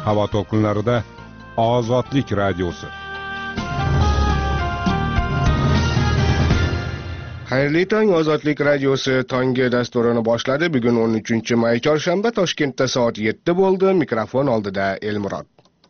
havo to'lqinlarida Ozodlik radiosi. Xayrli tong, Ozodlik radiosi tongi dasturini boshladi. Bugun 13-may chorshanba, Toshkentda soat 7 bo'ldi. Mikrofon oldida Elmurod.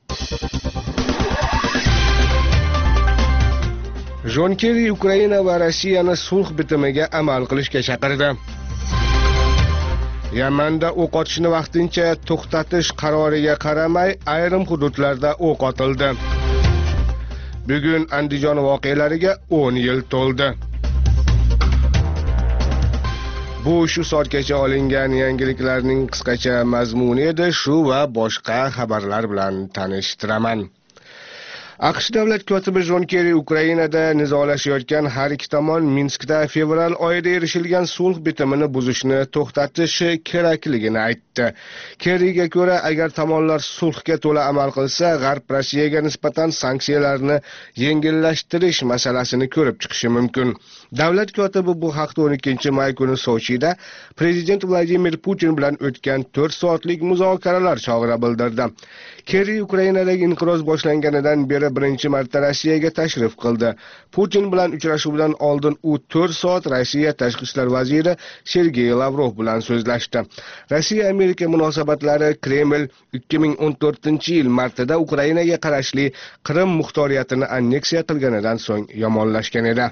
Jon Kerri Ukraina va Rossiyani sulh bitimiga amal qilishga chaqirdi. Yamanda o'q otishni vaqtincha to'xtatish qaroriga qaramay, ayrim hududlarda o'q otildi. Bugun Andijon voqealariga 10 yil to'ldi. Bu shu soatgacha olingan yangiliklarning qisqacha mazmuni edi. Shu va boshqa xabarlar bilan tanishtiraman. AQSh davlat kotibi Jon Kerri Ukrainada nizolashayotgan har ikki tomon Minskda fevral oyida erishilgan sulh bitimini buzishni to'xtatishi kerakligini aytdi. Kerriga ko'ra, agar tomonlar sulhga to'la amal qilsa, G'arb Rossiyaga nisbatan sanksiyalarni yengillashtirish masalasini ko'rib chiqishi mumkin. Davlat kotibi bu haqda 12-may kuni Sochida prezident Vladimir Putin bilan o'tgan 4 soatlik muzokaralar chog'ida bildirdi. Kerri Ukrainadagi inqiroz boshlanganidan beri birinchi marta Rossiyaga tashrif qildi. Putin bilan uchrashuvdan oldin u 4 soat Rossiya tashqi ishlar vaziri Sergey Lavrov bilan so'zlashdi. Rossiya-Amerika munosabatlari Kreml 2014-yil martida Ukrainaga qarashli Qrim muxtoriyatini anneksiya qilganidan so'ng yomonlashgan edi.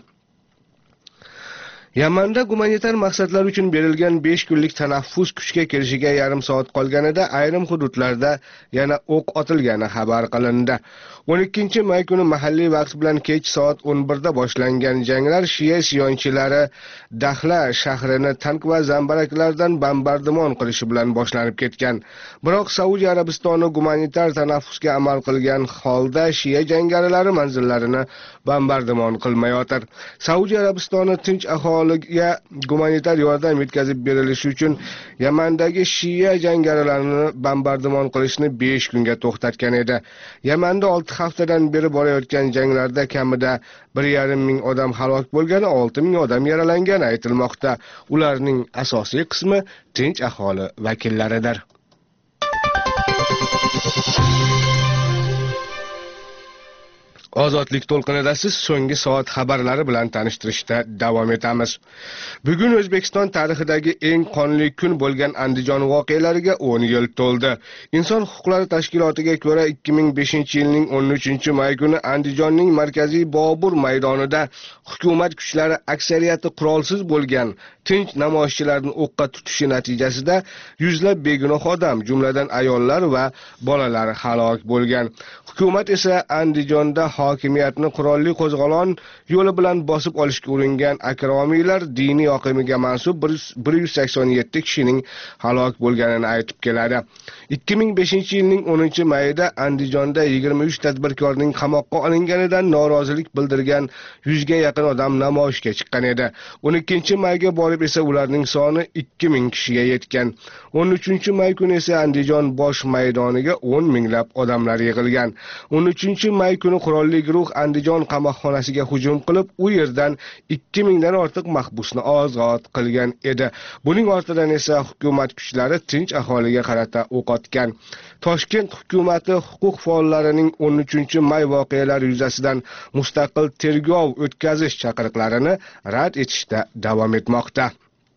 Yamanda gumanitar maqsadlar uchun berilgan 5 kunlik tanaffus kuchga kirishiga yarim soat qolganida ayrim hududlarda yana o'q otilgani xabar qilindi. 12-may kuni mahalliy vaqt bilan kech soat 11 da boshlangan janglar Shiya siyonchilari Daxla shahrini tank va zambaraklardan bombardimon qilishi bilan boshlanib ketgan. Biroq Saudiya Arabistoni gumanitar tanaffusga amal qilgan holda Shiya jangarilari manzillarini bombardimon qilmayotir. Saudiya Arabistoni tinch aholiga gumanitar yordam yetkazib berilishi uchun Yamandagi Shiya jangarilarini bombardimon qilishni 5 kunga to'xtatgan edi. Yamanda 6 haftadan beri borayotgan janglarda kamida 1,5 ming odam halok bo'lgani, 6 ming odam yaralangani aytilmoqda. Ularning asosiy qismi tinch aholi vakillaridir. Ozodlik to'lqinida siz so'nggi soat xabarlari bilan tanishtirishda davom etamiz. Bugun O'zbekiston tarixidagi eng qonli kun bo'lgan Andijon voqealariga 10 yil to'ldi. Inson huquqlari tashkilotiga ko'ra 2005-yilning 13-may kuni Andijonning markaziy Bobur maydonida hukumat kuchlari aksariyati qurolsiz bo'lgan tinch namoyishchilarni o'qqa tutishi natijasida yuzlab begunoh odam, jumladan ayollar va bolalar halok bo'lgan. Hukumat esa Andijonda hokimiyatni qurolli qo'zg'olon yo'li bilan bosib olishga uringan akromiylar diniy oqimiga mansub 187 kishining halok bo'lganini aytib keladi. 2005-yilning 10-mayida Andijonda 23 tadbirkorning qamoqqa olinganidan norozilik bildirgan 100 ga yaqin odam namoyishga chiqqan edi. 12-mayga borib esa ularning soni 2000 kishiga yetgan. 13-may kuni esa Andijon bosh maydoniga 10 minglab odamlar yig'ilgan. 13-may kuni qurolli guruh Andijon qamoqxonasiga hujum qilib, u yerdan 2000 dan ortiq mahbusni ozod qilgan edi. Buning ortidan esa hukumat kuchlari tinch aholiga qarata o'q otgan. Toshkent hukumati huquq faollarining 13-may voqealari yuzasidan mustaqil tergov o'tkazish chaqiriqlarini rad etishda davom etmoqda.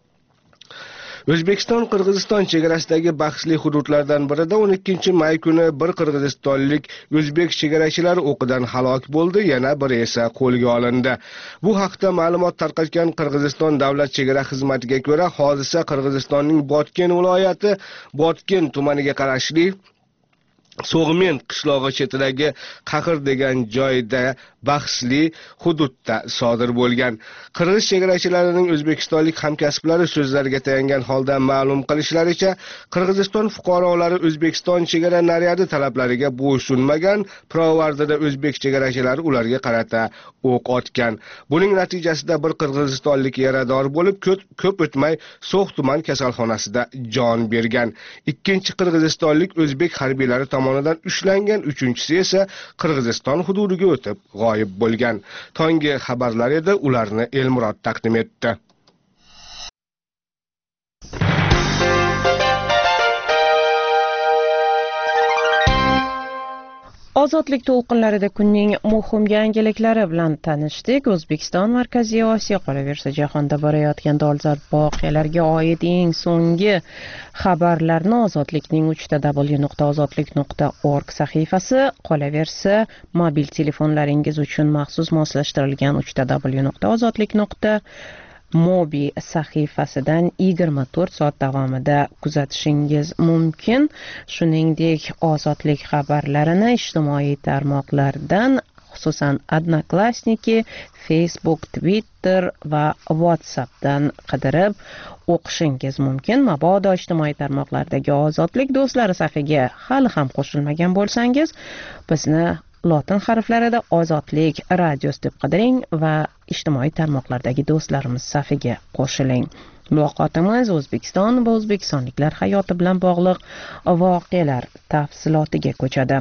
O'zbekiston-Qirg'iziston chegarasidagi bahsli hududlardan birida 12-may kuni bir qirg'izistonlik o'zbek chegarachilar o'qidan halok bo'ldi, yana biri esa qo'lga olindi. Bu haqda ma'lumot tarqatgan Qirg'iziston davlat chegara xizmatiga ko'ra, hodisa Qirg'izistonning Botken viloyati Botken tumaniga qarashli So'g'men qishlog'i chetidagi Qaqir degan joyda bahsli hududda sodir bo'lgan. Qirg'iz chegarachilarining o'zbekistonlik hamkasblari so'zlariga tayangan holda ma'lum qilishlaricha, Qirg'iziston fuqarolari O'zbekiston chegara naryadi talablariga bo'ysunmagan, pirovardida o'zbek chegarachilari ularga qarata o'q otgan. Buning natijasida bir qirg'izistonlik yarador bo'lib, ko'p o'tmay So'x tuman kasalxonasida jon bergan. Ikkinchi qirg'izistonlik o'zbek harbiylari tomonidan ushlangan, uchinchisi esa Qirg'iziston hududiga o'tib g'oyib bo'lgan. Tongi xabarlar edi, ularni Elmurod taqdim etdi. Ozodlik to'lqinlarida kunning muhim yangiliklari bilan tanishdik. O'zbekiston Markaziy Osiyo, qolaversa jahonda borayotgan dolzarb voqealarga oid eng so'nggi xabarlarni Ozodlikning 3w.ozodlik.org sahifasi, qolaversa mobil telefonlaringiz uchun maxsus moslashtirilgan 3w.ozodlik.mobi sahifasidan 24 soat davomida kuzatishingiz mumkin. Shuningdek, ozodlik xabarlarini ijtimoiy tarmoqlardan, xususan Odnoklassniki, Facebook, Twitter va WhatsAppdan qidirib o'qishingiz mumkin. Mabodo ijtimoiy tarmoqlardagi Ozodlik do'stlari safiga hali ham qo'shilmagan bo'lsangiz, bizni lotin harflarida Ozodlik radiosi deb qidiring va ijtimoiy tarmoqlardagi do'stlarimiz safiga qo'shiling. Muloqotimiz O'zbekiston va o'zbekistonliklar hayoti bilan bog'liq voqealar tafsilotiga ko'chadi.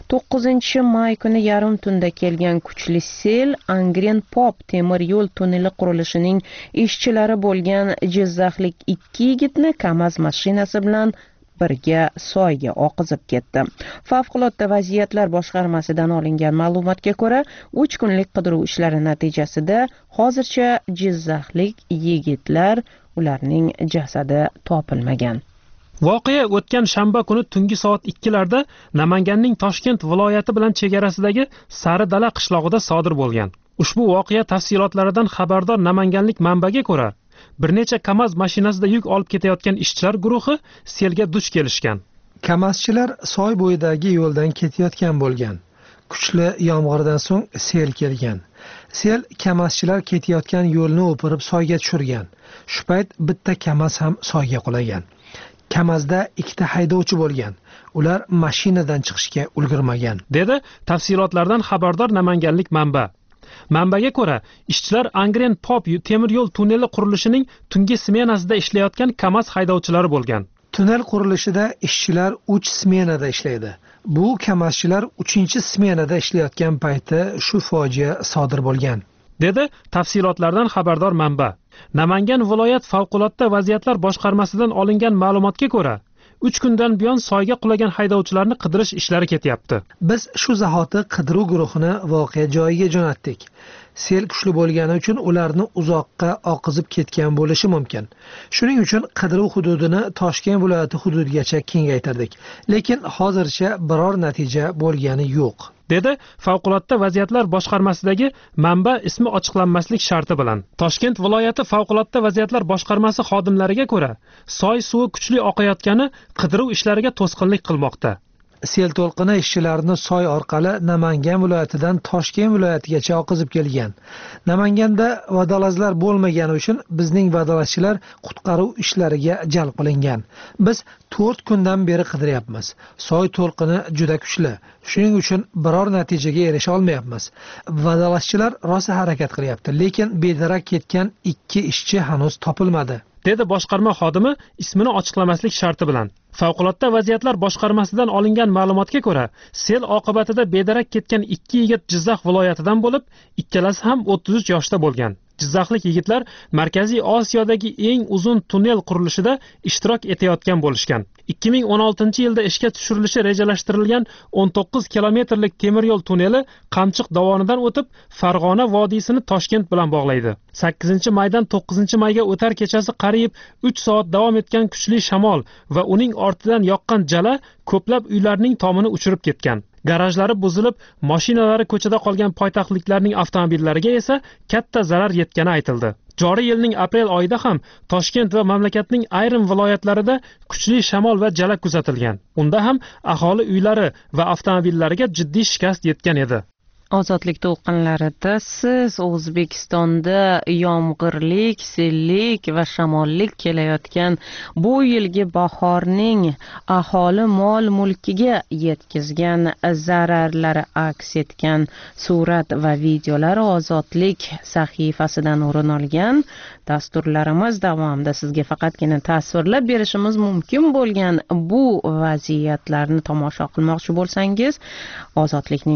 9-may kuni yarim tunda kelgan kuchli sel Angren Pop temir yo'l tunneli qurilishining ishchilari bo'lgan jizzaxlik 2 yigitni KAMAZ mashinasi bilan birga soyga oqizib ketdi. Favqulodda vaziyatlar boshqarmasidan olingan ma'lumotga ko'ra, 3 kunlik qidiruv ishlari natijasida hozircha jizzaxlik yigitlar, ularning jasadi topilmagan. Voqea o'tgan shanba kuni tungi soat 2larda Namanganning Toshkent viloyati bilan chegarasidagi Saridala qishlog'ida sodir bo'lgan. Ushbu voqea tafsilotlaridan xabardor namanganlik manbaga ko'ra, bir necha KAMAZ mashinasida yuk olib ketayotgan ishchilar guruhi selga duch kelishgan. KAMAZchilar soy bo'yidagi yo'ldan ketayotgan bo'lgan. Kuchli yomg'irdan so'ng sel kelgan. Sel KAMAZchilar ketayotgan yo'lni o'pirib soyga tushirgan. Shu payt bitta KAMAZ ham soyga qulagan. KAMAZda 2 ta haydovchi bo'lgan. Ular mashinadan chiqishga ulgurmagan, dedi tafsilotlardan xabardor namanganlik manba. Manbaga ko'ra, ishchilar Angren Pop temir yo'l tunneli qurilishining tungi smenasida ishlayotgan KAMAZ haydovchilari bo'lgan. Tunnel qurilishida ishchilar 3 smenada ishlaydi. Bu KAMAZchilar 3-smenada ishlayotgan payti shu fojia sodir bo'lgan, dedi tafsilotlardan xabardor manba. Namangan viloyat favqulodda vaziyatlar boshqarmasidan olingan ma'lumotga ko'ra, 3 kundan buyon soyga qulagan haydovchilarni qidirish ishlari ketyapti. Biz shu zahoti qidiruv guruhini voqea joyiga jo'natdik. Sel kuchli bo'lgani uchun ularni uzoqqa oqizib ketgan bo'lishi mumkin. Shuning uchun qidiruv hududini Toshkent viloyati hududigacha kengaytirdik. Lekin hozircha biror natija bo'lgani yo'q, dedi favqulodda vaziyatlar boshqarmasidagi manba ismi ochiqlanmaslik sharti bilan. Toshkent viloyati favqulodda vaziyatlar boshqarmasi xodimlariga ko'ra, soy suvi kuchli oqayotgani qidiruv ishlariga to'sqinlik qilmoqda. Sel to'lqini ishchilarni soy orqali Namangan viloyatidan Toshkent viloyatigacha oqizib kelgan. Namanganda vodolazlar bo'lmagani uchun bizning vodolazchilar qutqaruv ishlariga jalb qilingan. Biz 4 kundan beri qidiryapmiz. Soy to'lqini juda kuchli. Shuning uchun biror natijaga erisha olmayapmiz. Vodolazchilar rosa harakat qilyapti, lekin bedarak ketgan 2 ishchi hanuz topilmadi, dedi boshqarma xodimi ismini ochiqlamaslik sharti bilan. Favqulodda vaziyatlar boshqarmasidan olingan ma'lumotga ko'ra, sel oqibatida bedarak ketgan 2 yigit Jizzax viloyatidan bo'lib, ikkalasi ham 33 yoshda bo'lgan. Jizzaxlik yigitlar Markaziy Osiyodagi eng uzun tunnel qurilishida ishtirok etayotgan bo'lishgan. 2016-yilda ishga tushirilishi rejalashtirilgan 19 kilometrlik temir yo'l tunneli Qamchiq dovonidan o'tib, Farg'ona vodiysini Toshkent bilan bog'laydi. 8-maydan 9-mayga o'tar kechasi qariyb 3 soat davom etgan kuchli shamol va uning ortidan yoqqan jala ko'plab uylarning tomini uchirib ketgan. Garajlari buzilib, mashinalari ko'chada qolgan poytaxtliklarning avtomobillariga esa katta zarar yetgani aytildi. Joriy yilning aprel oyida ham Toshkent va mamlakatning ayrim viloyatlarida kuchli shamol va jala kuzatilgan. Unda ham aholi uylari va avtomobillariga jiddiy shikast yetgan edi. Ozodlik to'lqinlarida siz O'zbekistonda yomg'irlik, sellik va shamollik kelayotgan bu yilgi bahorning aholi mol-mulkiga yetkazgan zararlari aks etgan surat va videolar Ozodlik sahifasidan o'rin olgan. Dasturlarimiz davomida sizga faqatgina tasvirlab berishimiz mumkin bo'lgan bu vaziyatlarni tomosha qilmoqchi bo'lsangiz, Ozodlikning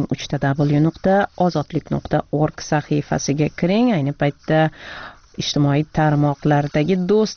3w.ozodlik.org sahifasiga kiring. Ayni paytda ijtimoiy tarmoqlardagi do'st